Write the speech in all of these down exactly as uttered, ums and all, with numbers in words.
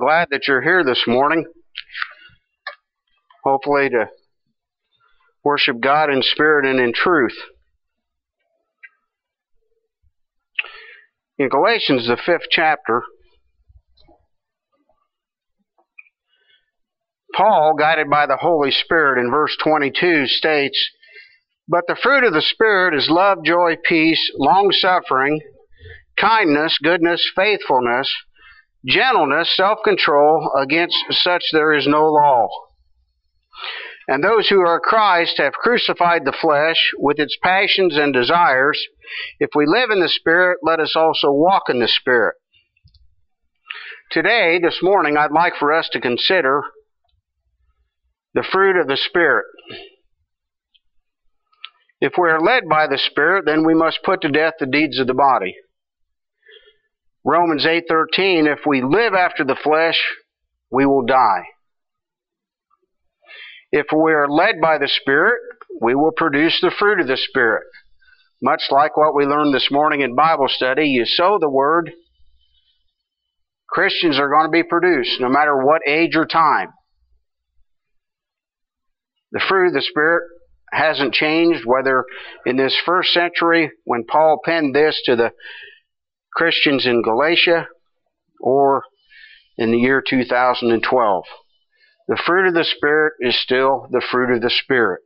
Glad that you're here this morning. Hopefully to worship God in spirit and in truth. In Galatians, the fifth chapter, Paul, guided by the Holy Spirit in verse twenty-two, states, "But the fruit of the Spirit is love, joy, peace, long-suffering, kindness, goodness, faithfulness, gentleness, self-control. Against such there is no law. And those who are Christ have crucified the flesh with its passions and desires. If we live in the Spirit, let us also walk in the Spirit." Today, this morning, I'd like for us to consider the fruit of the Spirit. If we are led by the Spirit, then we must put to death the deeds of the body. Romans eight thirteen, if we live after the flesh, we will die. If we are led by the Spirit, we will produce the fruit of the Spirit. Much like what we learned this morning in Bible study, you sow the Word, Christians are going to be produced, no matter what age or time. The fruit of the Spirit hasn't changed, whether in this first century when Paul penned this to the Christians in Galatia or in the year two thousand twelve. The fruit of the Spirit is still the fruit of the Spirit.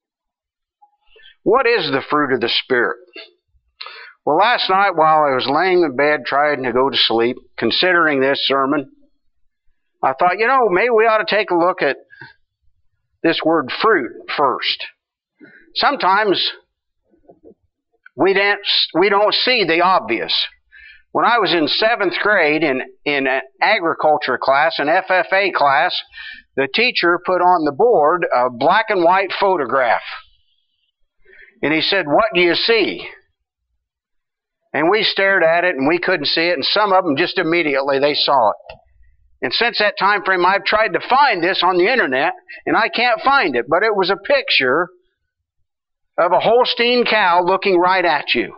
What is the fruit of the Spirit? Well, last night while I was laying in bed trying to go to sleep, considering this sermon, I thought, you know, maybe we ought to take a look at this word fruit first. Sometimes we don't, we don't see the obvious. When I was in seventh grade in, in an agriculture class, an F F A class, the teacher put on the board a black and white photograph. And he said, "What do you see?" And we stared at it and we couldn't see it, and some of them just immediately they saw it. And since that time frame, I've tried to find this on the internet, and I can't find it. But it was a picture of a Holstein cow looking right at you.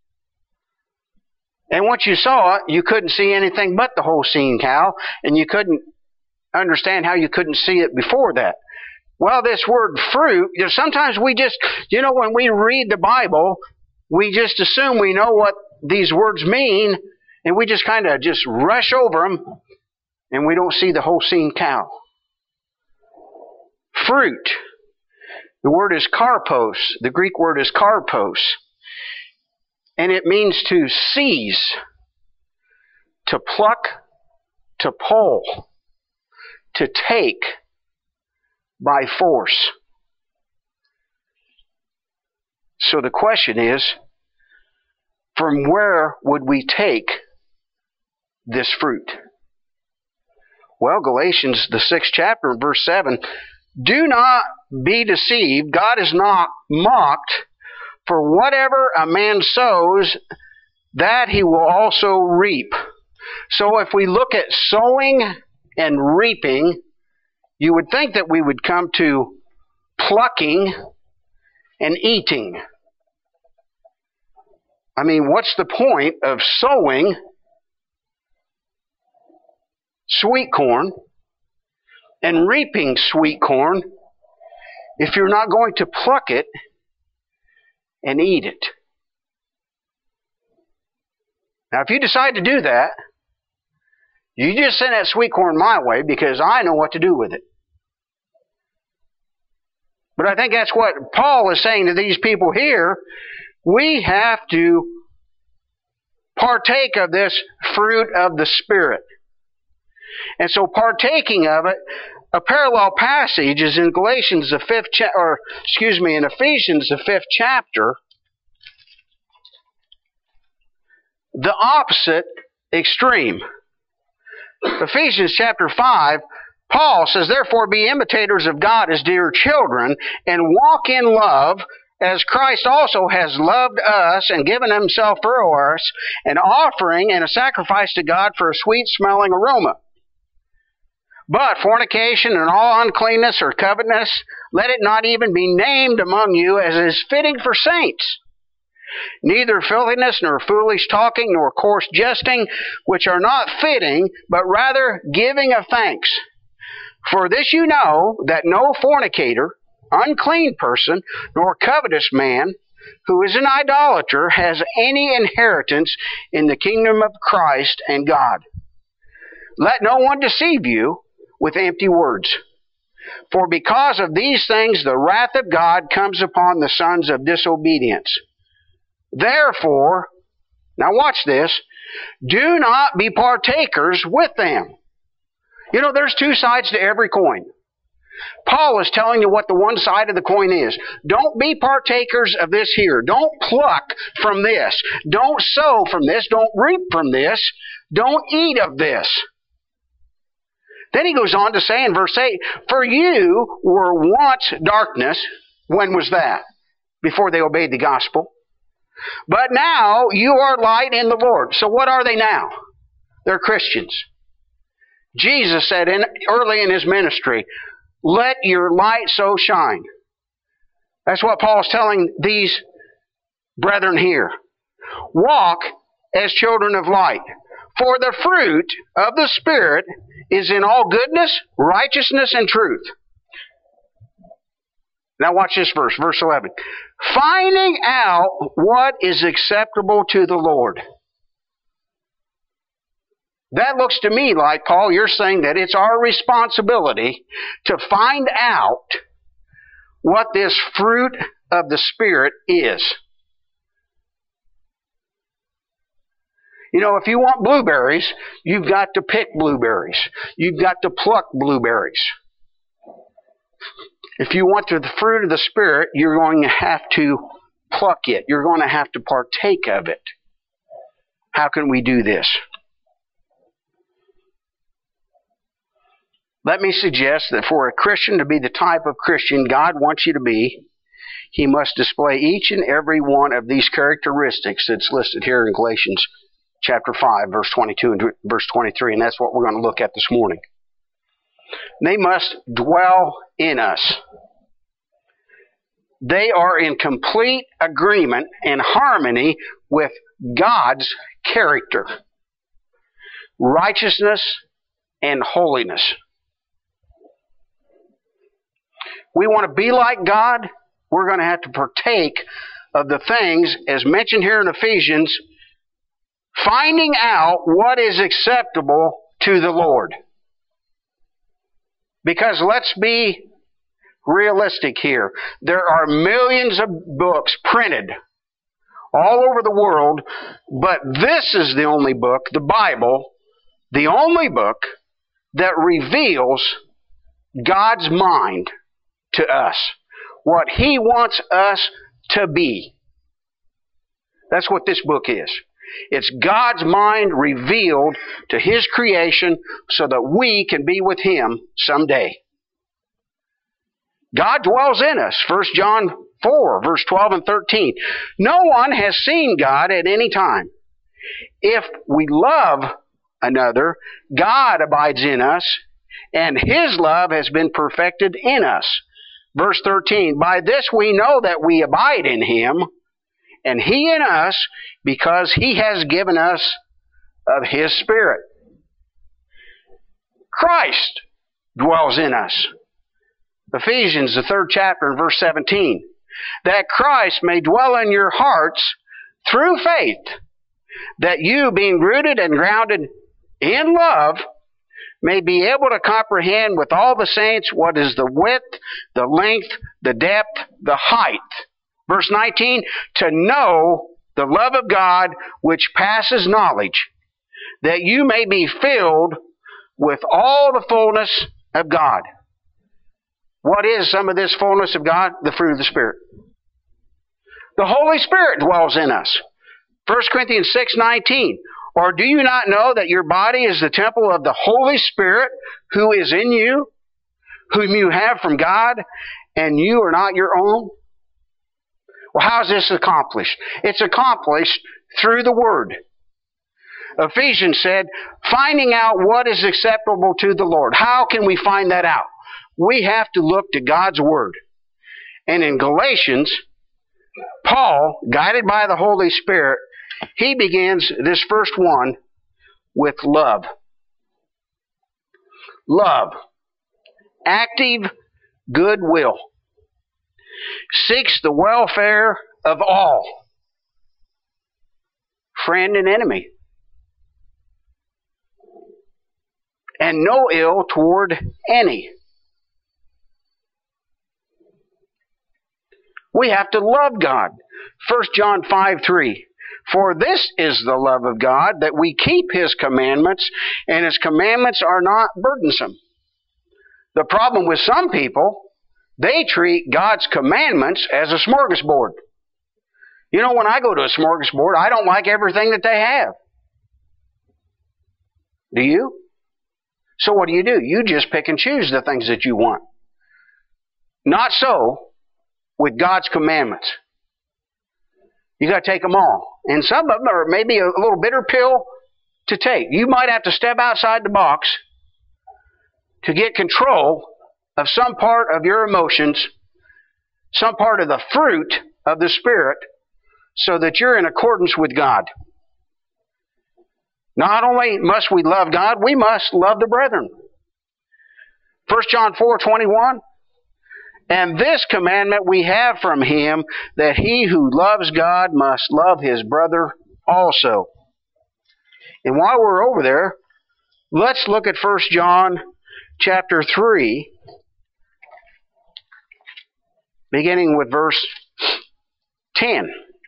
And once you saw it, you couldn't see anything but the Holstein cow, and you couldn't understand how you couldn't see it before that. Well, this word fruit, you know, sometimes we just, you know, when we read the Bible, we just assume we know what these words mean, and we just kind of just rush over them, and we don't see the Holstein cow. Fruit. The word is karpos. The Greek word is karpos. And it means to seize, to pluck, to pull, to take by force. So the question is, from where would we take this fruit? Well, Galatians, the sixth chapter, verse seven, "Do not be deceived. God is not mocked. For whatever a man sows, that he will also reap." So if we look at sowing and reaping, you would think that we would come to plucking and eating. I mean, what's the point of sowing sweet corn and reaping sweet corn if you're not going to pluck it and eat it? Now, if you decide to do that, you just send that sweet corn my way, because I know what to do with it. But I think that's what Paul is saying to these people here. We have to partake of this fruit of the Spirit. And so partaking of it, a parallel passage is in Galatians, the fifth cha- or excuse me, in Ephesians, the fifth chapter. The opposite extreme. Ephesians chapter five, Paul says, "Therefore be imitators of God as dear children, and walk in love, as Christ also has loved us and given himself for us, an offering and a sacrifice to God for a sweet-smelling aroma. But fornication and all uncleanness or covetousness, let it not even be named among you, as is fitting for saints. neither filthiness, nor foolish talking, nor coarse jesting, which are not fitting, but rather giving of thanks. For this you know, that no fornicator, unclean person, nor covetous man, who is an idolater, has any inheritance in the kingdom of Christ and God. Let no one deceive you with empty words. For because of these things the wrath of God comes upon the sons of disobedience. Therefore, now watch this, do not be partakers with them. You know, there's two sides to every coin. Paul is telling you what the one side of the coin is. Don't be partakers of this here. Don't pluck from this. Don't sow from this. Don't reap from this. Don't eat of this. Then he goes on to say in verse eight, for you were once darkness. When was that? Before they obeyed the gospel. But now you are light in the Lord. So what are they now? They're Christians. Jesus said in, early in his ministry, let your light so shine. That's what Paul's telling these brethren here. Walk as children of light. For the fruit of the Spirit is in all goodness, righteousness, and truth. Now watch this verse, verse eleven. Finding out what is acceptable to the Lord. That looks to me like, Paul, you're saying that it's our responsibility to find out what this fruit of the Spirit is. You know, if you want blueberries, you've got to pick blueberries. You've got to pluck blueberries. If you want the fruit of the Spirit, you're going to have to pluck it. You're going to have to partake of it. How can we do this? Let me suggest that for a Christian to be the type of Christian God wants you to be, he must display each and every one of these characteristics that's listed here in Galatians chapter five, verse twenty-two and verse twenty-three, and that's what we're going to look at this morning. They must dwell in us. They are in complete agreement and harmony with God's character, righteousness, and holiness. We want to be like God, we're going to have to partake of the things, as mentioned here in Ephesians, finding out what is acceptable to the Lord. Because let's be realistic here. There are millions of books printed all over the world, but this is the only book, the Bible, the only book that reveals God's mind to us. What He wants us to be. That's what this book is. It's God's mind revealed to His creation so that we can be with Him someday. God dwells in us. First John four, verse twelve and thirteen. No one has seen God at any time. If we love another, God abides in us, and His love has been perfected in us. Verse thirteen, by this we know that we abide in Him, and He in us, because He has given us of His Spirit. Christ dwells in us. Ephesians, the third chapter, and verse seventeen, that Christ may dwell in your hearts through faith, that you, being rooted and grounded in love, may be able to comprehend with all the saints what is the width, the length, the depth, the height. Verse nineteen, to know the love of God which passes knowledge, that you may be filled with all the fullness of God. What is some of this fullness of God? The fruit of the Spirit. The Holy Spirit dwells in us. First Corinthians six nineteen. Or do you not know that your body is the temple of the Holy Spirit who is in you, whom you have from God, and you are not your own? Well, how is this accomplished? It's accomplished through the Word. Ephesians said, finding out what is acceptable to the Lord. How can we find that out? We have to look to God's Word. And in Galatians, Paul, guided by the Holy Spirit, he begins this first one with love. Love. Active goodwill. Seeks the welfare of all. Friend and enemy. And no ill toward any. We have to love God. First John five three. For this is the love of God, that we keep His commandments, and His commandments are not burdensome. The problem with some people, they treat God's commandments as a smorgasbord. You know, when I go to a smorgasbord, I don't like everything that they have. Do you? So what do you do? You just pick and choose the things that you want. Not so with God's commandments. You got to take them all. And some of them are maybe a little bitter pill to take. You might have to step outside the box to get control of some part of your emotions, some part of the fruit of the Spirit, so that you're in accordance with God. Not only must we love God, we must love the brethren. First John four twenty-one. And this commandment we have from Him, that he who loves God must love his brother also. And while we're over there, let's look at First John chapter three, beginning with verse ten.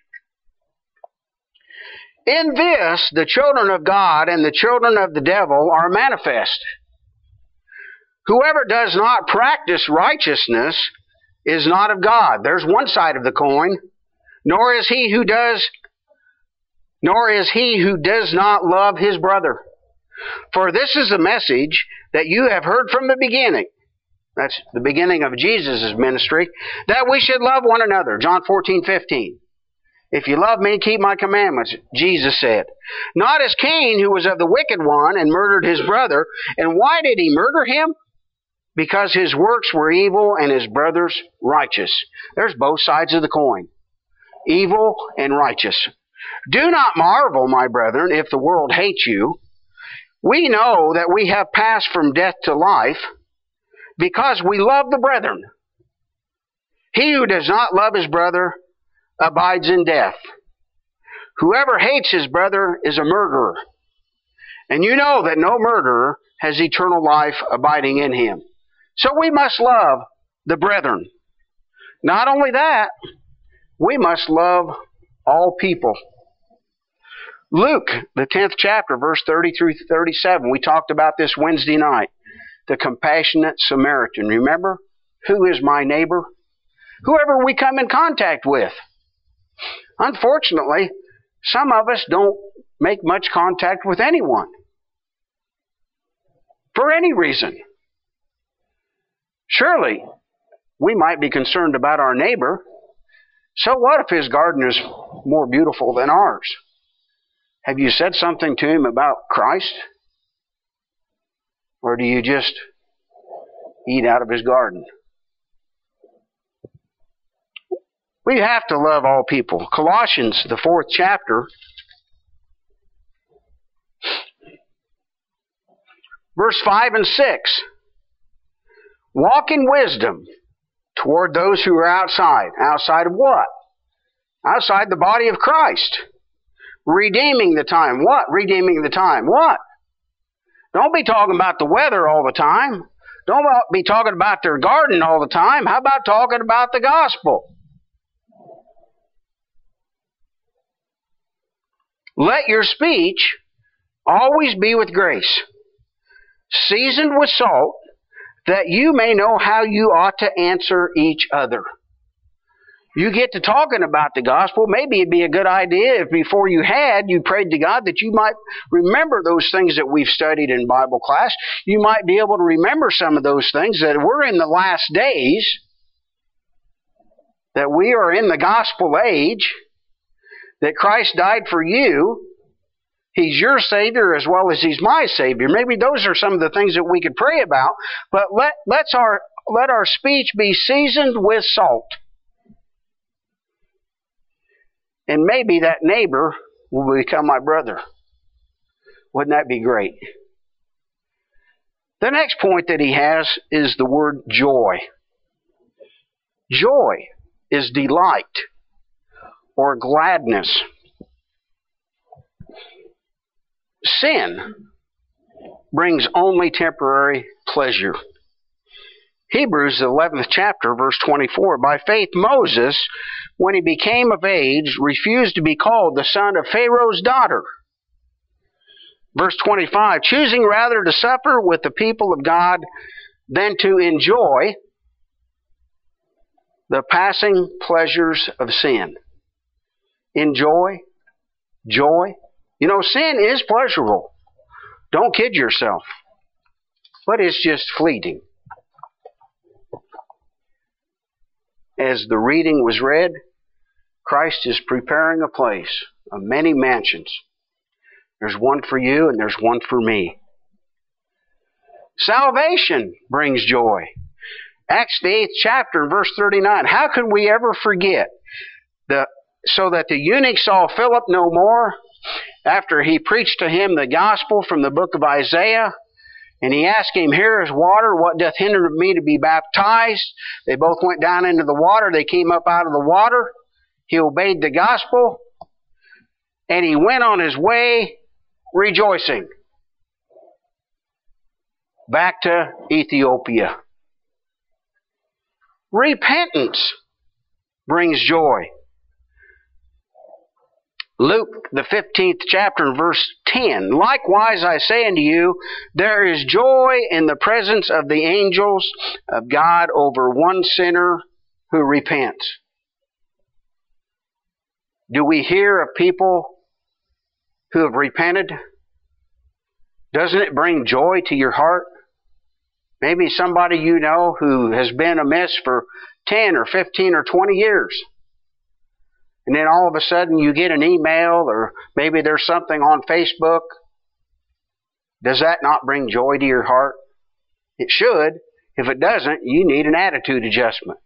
In this, the children of God and the children of the devil are manifest. Whoever does not practice righteousness is not of God. There's one side of the coin. Nor is he who does, nor is he who does not love his brother. For this is the message that you have heard from the beginning. That's the beginning of Jesus' ministry. That we should love one another. John fourteen fifteen. If you love me, keep my commandments, Jesus said. Not as Cain, who was of the wicked one and murdered his brother. And why did he murder him? Because his works were evil and his brother's righteous. There's both sides of the coin. Evil and righteous. Do not marvel, my brethren, if the world hates you. We know that we have passed from death to life because we love the brethren. He who does not love his brother abides in death. Whoever hates his brother is a murderer. And you know that no murderer has eternal life abiding in him. So we must love the brethren. Not only that, we must love all people. Luke, the tenth chapter, verse thirty through thirty-seven. We talked about this Wednesday night. The compassionate Samaritan. Remember? Who is my neighbor? Whoever we come in contact with. Unfortunately, some of us don't make much contact with anyone. For any reason. Surely, we might be concerned about our neighbor. So what if his garden is more beautiful than ours? Have you said something to him about Christ? Or do you just eat out of his garden? We have to love all people. Colossians, the fourth chapter, verse five and six. Walk in wisdom toward those who are outside. Outside of what? Outside the body of Christ. Redeeming the time. What? Redeeming the time. What? Don't be talking about the weather all the time. Don't be talking about their garden all the time. How about talking about the gospel? Let your speech always be with grace, seasoned with salt, that you may know how you ought to answer each other. You get to talking about the gospel, maybe it'd be a good idea if before you had, you prayed to God that you might remember those things that we've studied in Bible class. You might be able to remember some of those things, that we're in the last days, that we are in the gospel age, that Christ died for you. He's your Savior as well as He's my Savior. Maybe those are some of the things that we could pray about. But let, let's our, let our speech be seasoned with salt. And maybe that neighbor will become my brother. Wouldn't that be great? The next point that he has is the word joy. Joy is delight or gladness. Sin brings only temporary pleasure. Hebrews, the eleventh chapter, verse twenty-four. By faith Moses, when he became of age, refused to be called the son of Pharaoh's daughter. Verse twenty-five, choosing rather to suffer with the people of God than to enjoy the passing pleasures of sin. Enjoy, joy. You know, sin is pleasurable. Don't kid yourself. But it's just fleeting. As the reading was read, Christ is preparing a place of many mansions. There's one for you and there's one for me. Salvation brings joy. Acts the eighth chapter, verse thirty-nine. How could we ever forget the so that the eunuch saw Philip no more after he preached to him the gospel from the book of Isaiah? And he asked him, here is water, what doth hinder me to be baptized? They both went down into the water. They came up out of the water. He obeyed the gospel. And he went on his way rejoicing back to Ethiopia. Repentance brings joy. Luke, the fifteenth chapter, verse ten. Likewise, I say unto you, there is joy in the presence of the angels of God over one sinner who repents. Do we hear of people who have repented? Doesn't it bring joy to your heart? Maybe somebody you know who has been amiss for ten or fifteen or twenty years. And then all of a sudden you get an email or maybe there's something on Facebook. Does that not bring joy to your heart? It should. If it doesn't, you need an attitude adjustment.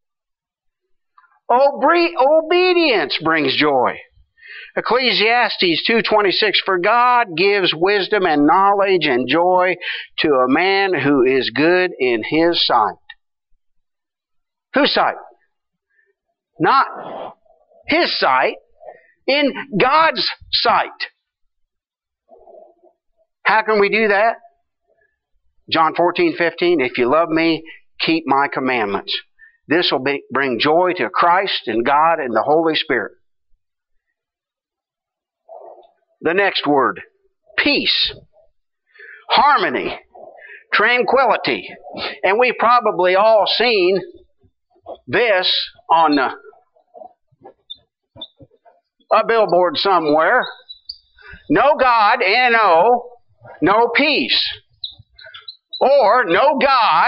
Obe- obedience brings joy. Ecclesiastes two twenty-six, for God gives wisdom and knowledge and joy to a man who is good in his sight. Whose sight? Not his sight, in God's sight. How can we do that? John fourteen fifteen, if you love me, keep my commandments. This will be, bring joy to Christ and God and the Holy Spirit. The next word, peace, harmony, tranquility. And we've probably all seen this on uh, a billboard somewhere. No God, N O, no peace. Or no God,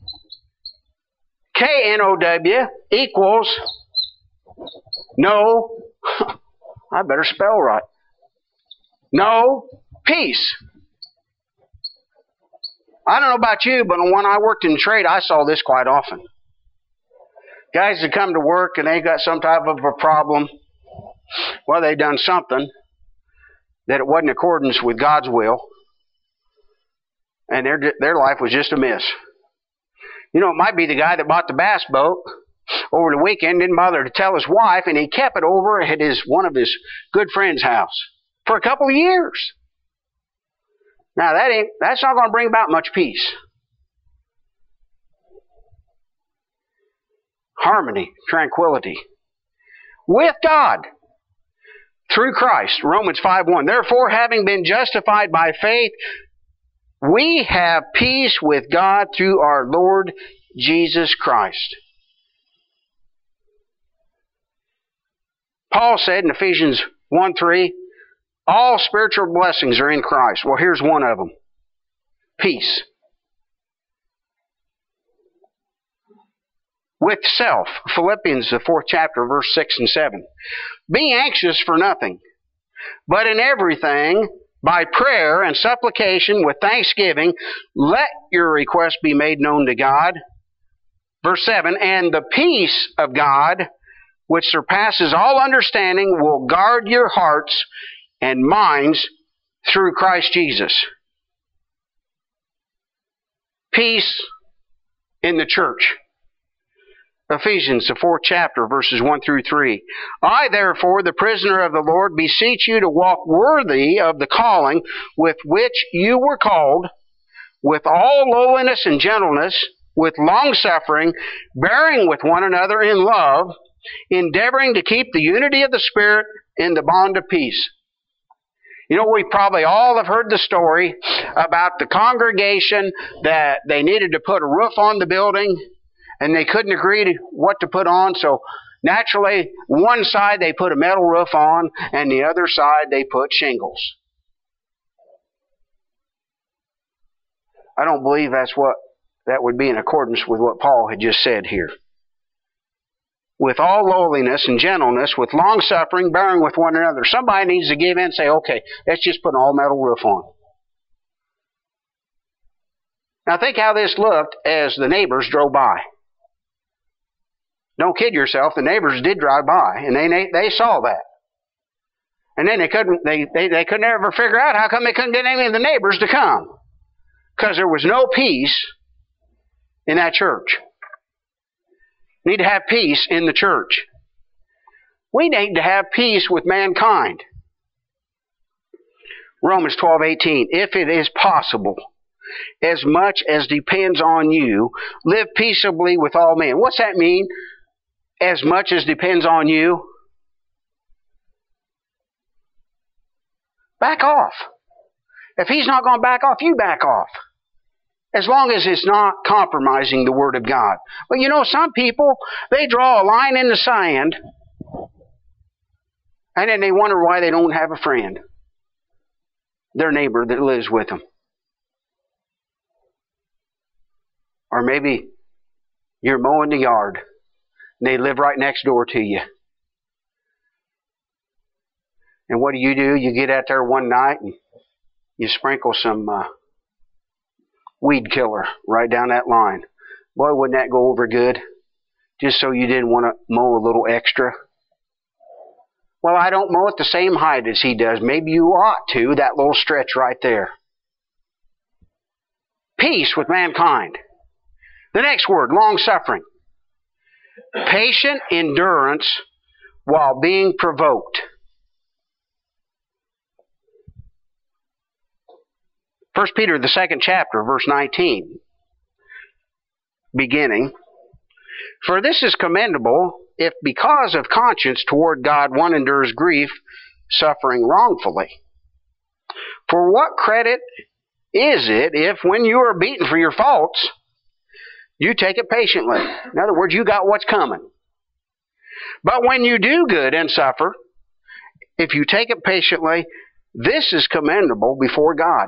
K N O W, equals no, I better spell right, no peace. I don't know about you, but when I worked in trade, I saw this quite often. Guys that come to work and they got some type of a problem. Well, they done something that it wasn't in accordance with God's will. And their their life was just a mess. You know, it might be the guy that bought the bass boat over the weekend, didn't bother to tell his wife, and he kept it over at his one of his good friend's house for a couple of years. Now, that ain't that's not going to bring about much peace. Harmony, tranquility with God through Christ. Romans five one. Therefore, having been justified by faith, we have peace with God through our Lord Jesus Christ. Paul said in Ephesians one three, all spiritual blessings are in Christ. Well, here's one of them. Peace. With self. Philippians, the fourth chapter, verse six and seven. Be anxious for nothing, but in everything, by prayer and supplication with thanksgiving, let your requests be made known to God. Verse seven, and the peace of God, which surpasses all understanding, will guard your hearts and minds through Christ Jesus. Peace in the church. Ephesians, the fourth chapter, verses one through three. I, therefore, the prisoner of the Lord, beseech you to walk worthy of the calling with which you were called, with all lowliness and gentleness, with long-suffering, bearing with one another in love, endeavoring to keep the unity of the Spirit in the bond of peace. You know, we probably all have heard the story about the congregation that they needed to put a roof on the building, and they couldn't agree to what to put on, so naturally, one side they put a metal roof on, and the other side they put shingles. I don't believe that's what that would be in accordance with what Paul had just said here. With all lowliness and gentleness, with long suffering, bearing with one another. Somebody needs to give in and say, okay, let's just put an all metal roof on. Now think how this looked as the neighbors drove by. Don't kid yourself, the neighbors did drive by, and they they saw that. And then they couldn't they, they, they could never figure out how come they couldn't get any of the neighbors to come. Because there was no peace in that church. We need to have peace in the church. We need to have peace with mankind. Romans twelve eighteen. If it is possible, as much as depends on you, live peaceably with all men. What's that mean? As much as depends on you? Back off. If he's not going to back off, you back off. As long as it's not compromising the Word of God. But you know, some people, they draw a line in the sand, and then they wonder why they don't have a friend. Their neighbor that lives with them. Or maybe you're mowing the yard, and they live right next door to you. And what do you do? You get out there one night and you sprinkle some uh, weed killer right down that line. Boy, wouldn't that go over good? Just so you didn't want to mow a little extra. Well, I don't mow at the same height as he does. Maybe you ought to, that little stretch right there. Peace with mankind. The next word, long-suffering. Patient endurance while being provoked. First Peter, the second chapter, verse nineteen. Beginning. For this is commendable, if because of conscience toward God one endures grief, suffering wrongfully. For what credit is it if when you are beaten for your faults, you take it patiently? In other words, you got what's coming. But when you do good and suffer, if you take it patiently, this is commendable before God.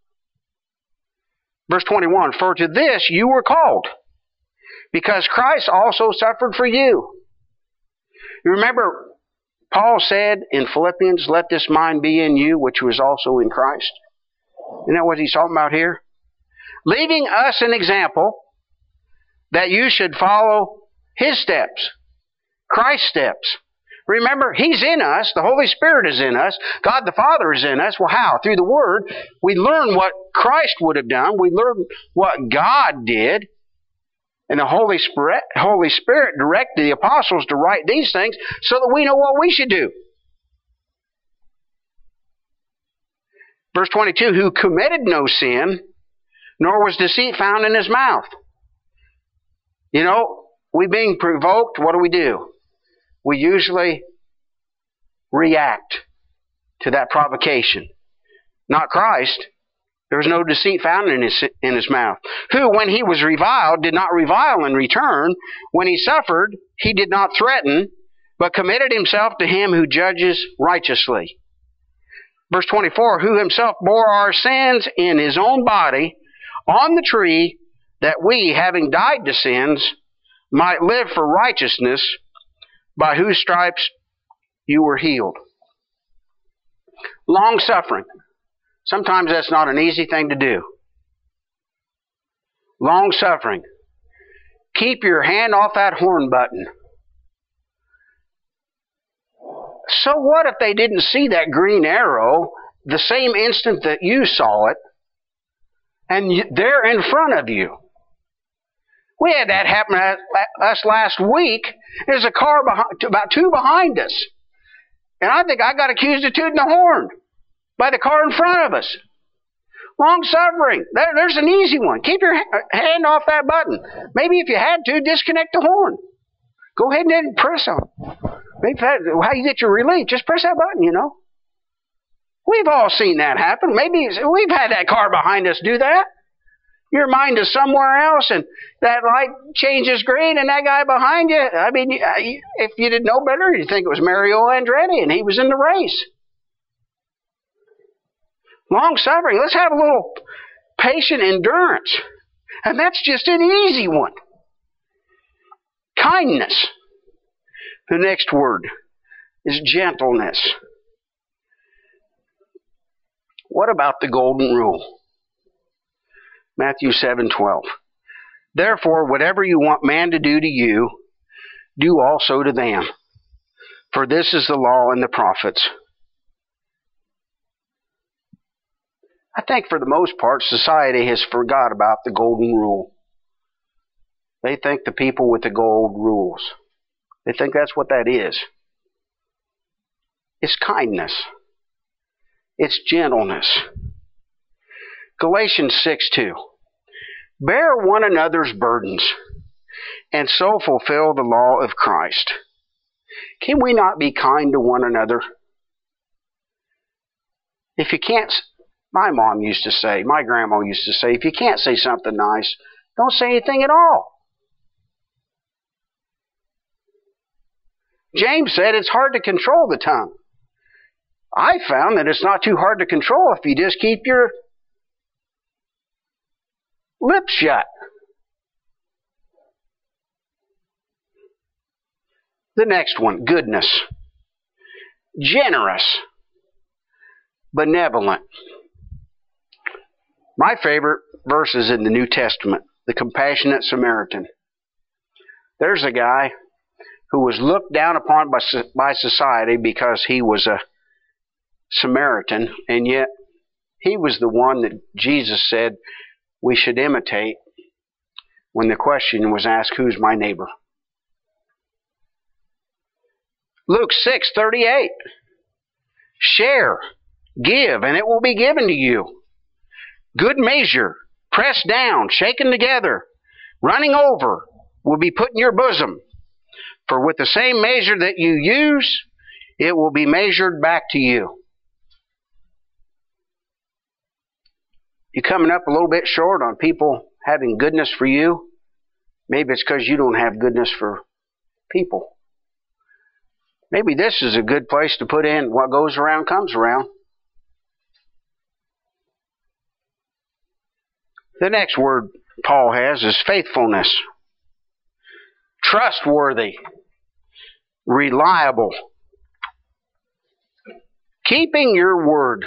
Verse twenty-one, for to this you were called, because Christ also suffered for you. You remember, Paul said in Philippians, let this mind be in you, which was also in Christ. Isn't that what he's talking about here? Leaving us an example that you should follow his steps, Christ's steps. Remember, he's in us. The Holy Spirit is in us. God the Father is in us. Well, how? Through the Word. We learn what Christ would have done. We learn what God did. And the Holy Spirit, Holy Spirit directed the apostles to write these things so that we know what we should do. Verse twenty-two, who committed no sin, nor was deceit found in his mouth. You know, we being provoked, what do we do? We usually react to that provocation. Not Christ. There was no deceit found in his, in his mouth. Who, when he was reviled, did not revile in return. When he suffered, he did not threaten, but committed himself to him who judges righteously. Verse twenty-four, who himself bore our sins in his own body on the tree, that we, having died to sins, might live for righteousness, by whose stripes you were healed. Long suffering. Sometimes that's not an easy thing to do. Long suffering. Keep your hand off that horn button. so what if they didn't see that green arrow the same instant that you saw it, and they're in front of you? We had that happen to us last week. There's a car behind, about two behind us. And I think I got accused of tooting the horn by the car in front of us. Long suffering. There, there's an easy one. Keep your hand off that button. Maybe if you had to, disconnect the horn. Go ahead and press on. Maybe that, how you get your relief, just press that button, you know. We've all seen that happen. Maybe we've had that car behind us do that. Your mind is somewhere else, and that light changes green, and that guy behind you, I mean, if you didn't know better, you'd think it was Mario Andretti, and he was in the race. Long suffering. Let's have a little patient endurance. And that's just an easy one. Kindness. The next word is gentleness. What about the golden rule? Matthew seven twelve. Therefore, whatever you want man to do to you, do also to them. For this is the law and the prophets. I think for the most part, society has forgot about the golden rule. They think the people with the gold rules. They think that's what that is. It's kindness. It's gentleness. Galatians six two. Bear one another's burdens, and so fulfill the law of Christ. Can we not be kind to one another? If you can't, my mom used to say, my grandma used to say, if you can't say something nice, don't say anything at all. James said it's hard to control the tongue. I found that it's not too hard to control if you just keep your lips shut. The next one, goodness. Generous. Benevolent. My favorite verse is in the New Testament, the compassionate Samaritan. There's a guy who was looked down upon by, by society because he was a Samaritan, and yet he was the one that Jesus said we should imitate when the question was asked, who's my neighbor? Luke six thirty-eight. Share, give, and it will be given to you. Good measure, pressed down, shaken together, running over, will be put in your bosom. For with the same measure that you use, it will be measured back to you. You coming up a little bit short on people having goodness for you? Maybe it's because you don't have goodness for people. Maybe this is a good place to put in what goes around comes around. The next word Paul has is faithfulness. Trustworthy. Reliable. Keeping your word.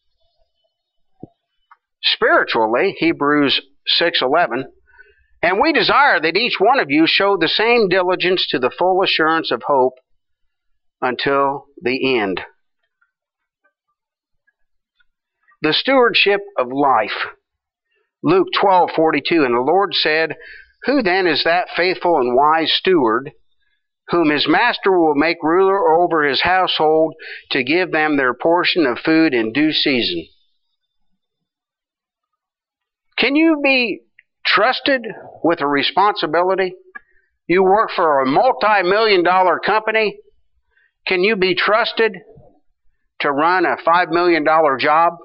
Spiritually, Hebrews six eleven, and we desire that each one of you show the same diligence to the full assurance of hope until the end. The stewardship of life. Luke twelve forty-two, and the Lord said, who then is that faithful and wise steward, whom his master will make ruler over his household to give them their portion of food in due season? Can you be trusted with a responsibility? You work for a multi-million dollar company. Can you be trusted to run a five million dollar job?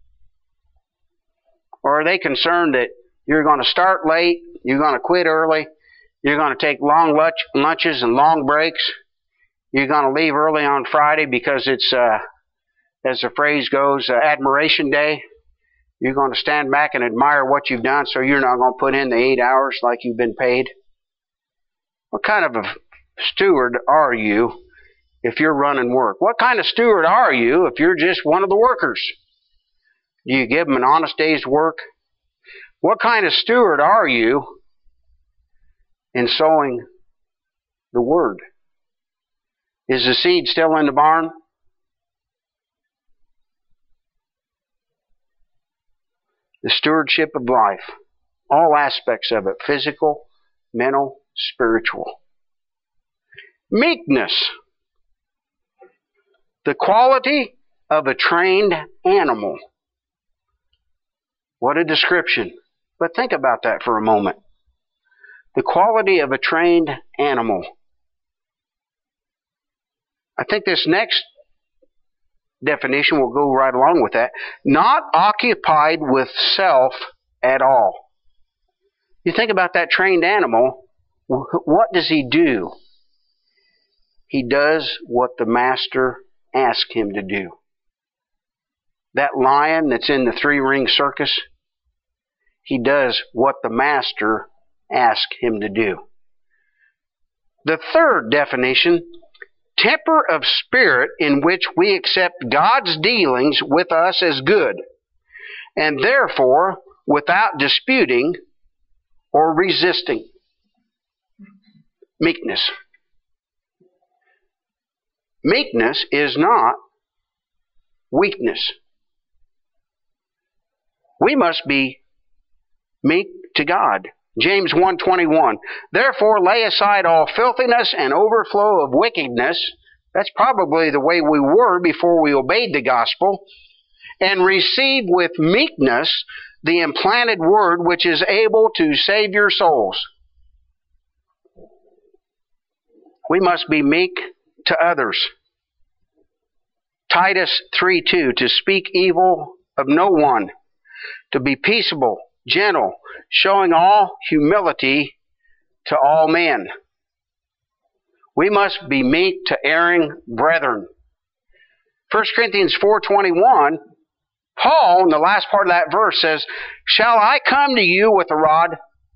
Or are they concerned that you're going to start late, you're going to quit early, you're going to take long lunch, lunches and long breaks, you're going to leave early on Friday because it's, uh, as the phrase goes, uh, Admiration Day? You're going to stand back and admire what you've done, so you're not going to put in the eight hours like you've been paid? What kind of a steward are you if you're running work? What kind of steward are you if you're just one of the workers? Do you give them an honest day's work? What kind of steward are you in sowing the word? Is the seed still in the barn? The stewardship of life. All aspects of it. Physical, mental, spiritual. Meekness. The quality of a trained animal. What a description. But think about that for a moment. The quality of a trained animal. I think this next definition will go right along with that. Not occupied with self at all. You think about that trained animal, what does he do? He does what the master asks him to do. That lion that's in the three-ring circus, he does what the master asks him to do. The third definition, temper of spirit in which we accept God's dealings with us as good, and therefore without disputing or resisting. Meekness. Meekness is not weakness. We must be meek to God. James one twenty-one. Therefore lay aside all filthiness and overflow of wickedness. That's probably the way we were before we obeyed the gospel. And receive with meekness the implanted word which is able to save your souls. We must be meek to others. Titus three two, to speak evil of no one, to be peaceable, gentle, showing all humility to all men. We must be meek to erring brethren. First Corinthians four twenty-one, Paul, in the last part of that verse, says, shall I come to you with a rod?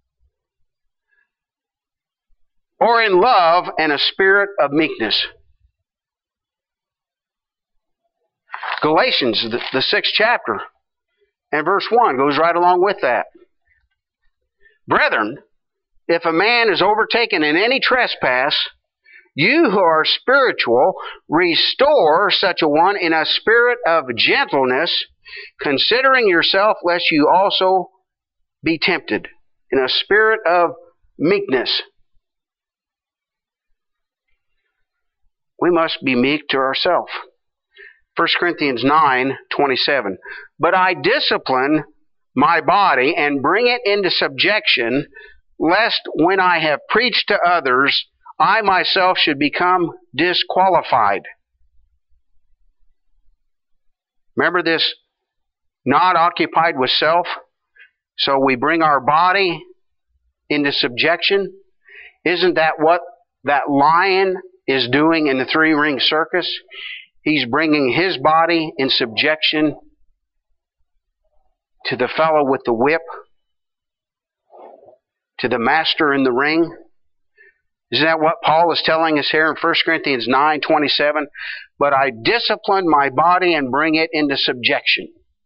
Or in love and a spirit of meekness? Galatians, the, the sixth chapter, and verse one goes right along with that. Brethren, if a man is overtaken in any trespass, you who are spiritual, restore such a one in a spirit of gentleness, considering yourself, lest you also be tempted, in a spirit of meekness. We must be meek to ourselves. First Corinthians nine twenty-seven. But I discipline my body and bring it into subjection, lest when I have preached to others, I myself should become disqualified. Remember this, not occupied with self? So we bring our body into subjection. Isn't that what that lion is doing in the three-ring circus? He's bringing his body in subjection to the fellow with the whip, to the master in the ring. Isn't that what Paul is telling us here in First Corinthians nine twenty-seven? But I discipline my body and bring it into subjection.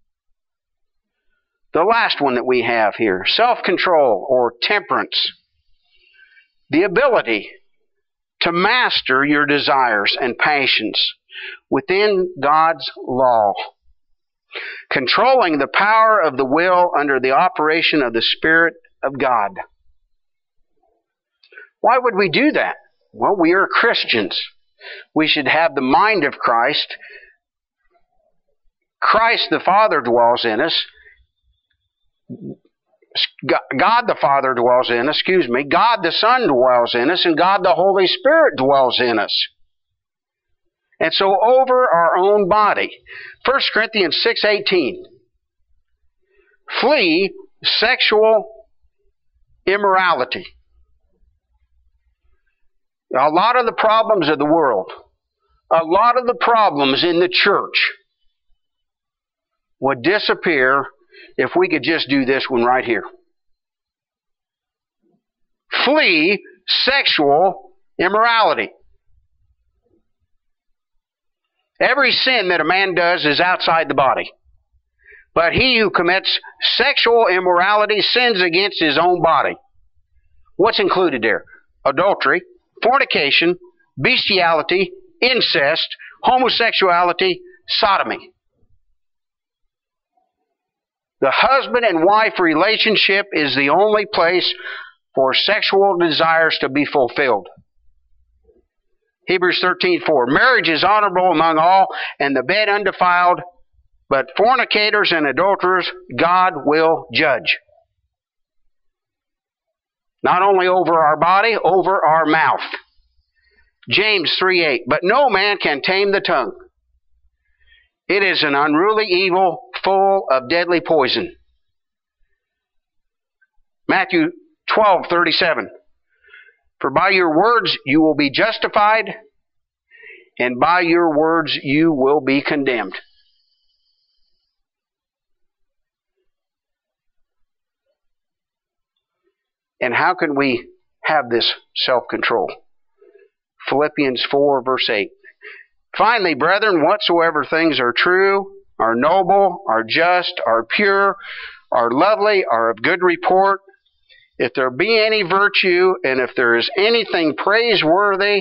The last one that we have here, self-control or temperance. The ability to master your desires and passions within God's law. Controlling the power of the will under the operation of the Spirit of God. Why would we do that? Well, we are Christians. We should have the mind of Christ. Christ the Father dwells in us. God the Father dwells in us, excuse me. God the Son dwells in us, and God the Holy Spirit dwells in us. And so over our own body. First Corinthians six eighteen. Flee sexual immorality. A lot of the problems of the world, a lot of the problems in the church would disappear if we could just do this one right here. Flee sexual immorality. Every sin that a man does is outside the body. But he who commits sexual immorality sins against his own body. What's included there? Adultery, fornication, bestiality, incest, homosexuality, sodomy. The husband and wife relationship is the only place for sexual desires to be fulfilled. Hebrews thirteen four. Marriage is honorable among all, and the bed undefiled, but fornicators and adulterers God will judge. Not only over our body, over our mouth. James three eight. But no man can tame the tongue. It is an unruly evil, full of deadly poison. Matthew twelve thirty-seven. For by your words you will be justified, and by your words you will be condemned. And how can we have this self-control? Philippians four verse eight. Finally, brethren, whatsoever things are true, are noble, are just, are pure, are lovely, are of good report, if there be any virtue, and if there is anything praiseworthy,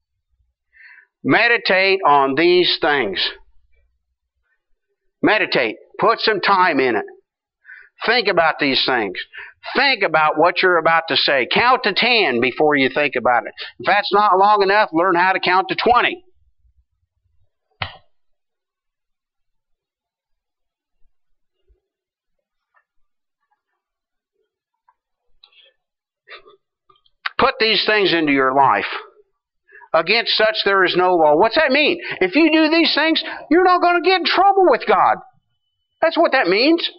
meditate on these things. Meditate. Put some time in it. Think about these things. Think about what you're about to say. Count to ten before you think about it. If that's not long enough, learn how to count to twenty. Put these things into your life. Against such there is no law. What's that mean? If you do these things, you're not going to get in trouble with God. That's what that means.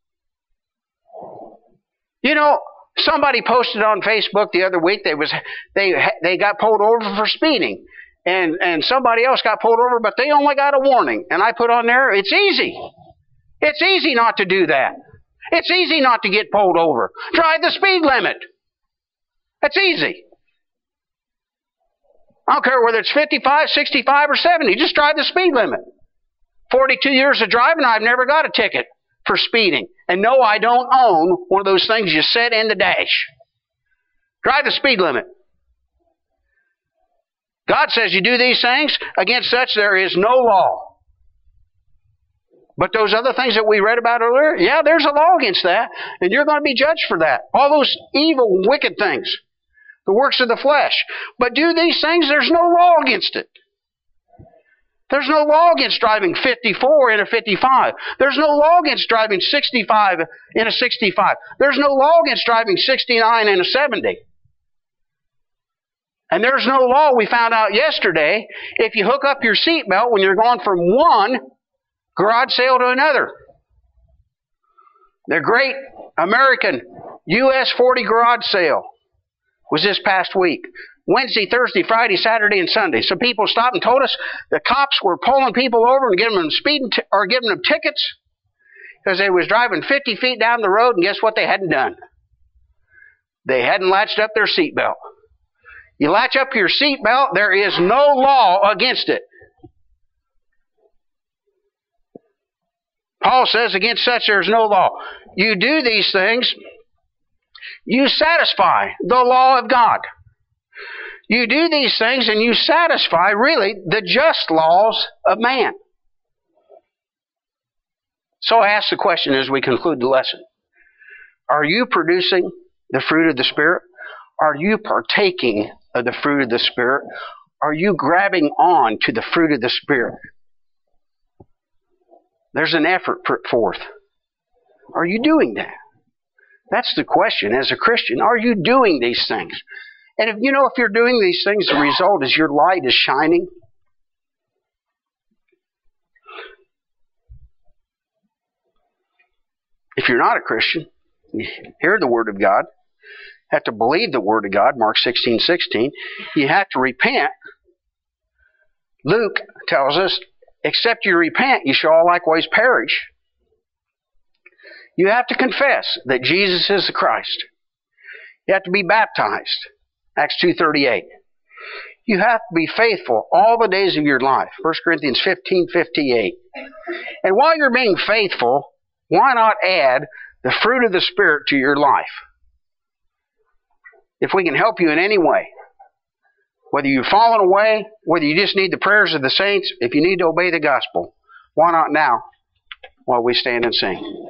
You know, somebody posted on Facebook the other week they was they they got pulled over for speeding, and and somebody else got pulled over, but they only got a warning. And I put on there, it's easy. It's easy not to do that. It's easy not to get pulled over. Drive the speed limit. That's easy. I don't care whether it's fifty-five, sixty-five, or seventy. Just drive the speed limit. forty-two years of driving, I've never got a ticket for speeding. And no, I don't own one of those things you set in the dash. Drive the speed limit. God says you do these things, against such there is no law. But those other things that we read about earlier, yeah, there's a law against that. And you're going to be judged for that. All those evil, wicked things. The works of the flesh. But do these things, there's no law against it. There's no law against driving fifty-four in a fifty-five. There's no law against driving sixty-five in a sixty-five. There's no law against driving sixty-nine in a seventy. And there's no law, we found out yesterday, if you hook up your seatbelt when you're going from one garage sale to another. The great American U S forty garage sale was this past week. Wednesday, Thursday, Friday, Saturday, and Sunday. Some people stopped and told us the cops were pulling people over and giving them speeding t- or giving them tickets because they was driving fifty feet down the road, and guess what they hadn't done? They hadn't latched up their seatbelt. You latch up your seatbelt, there is no law against it. Paul says against such there is no law. You do these things, you satisfy the law of God. You do these things and you satisfy, really, the just laws of man. So I ask the question as we conclude the lesson. Are you producing the fruit of the Spirit? Are you partaking of the fruit of the Spirit? Are you grabbing on to the fruit of the Spirit? There's an effort put forth. Are you doing that? That's the question as a Christian. Are you doing these things? And if you know if you're doing these things, the result is your light is shining. If you're not a Christian, you hear the Word of God, have to believe the Word of God, Mark sixteen sixteen, you have to repent. Luke tells us, except you repent, you shall all likewise perish. You have to confess that Jesus is the Christ. You have to be baptized. Acts two thirty-eight. You have to be faithful all the days of your life. First Corinthians fifteen fifty-eight. And while you're being faithful, why not add the fruit of the Spirit to your life? If we can help you in any way, Whether you've fallen away, whether you just need the prayers of the saints, if you need to obey the gospel, why not now while we stand and sing?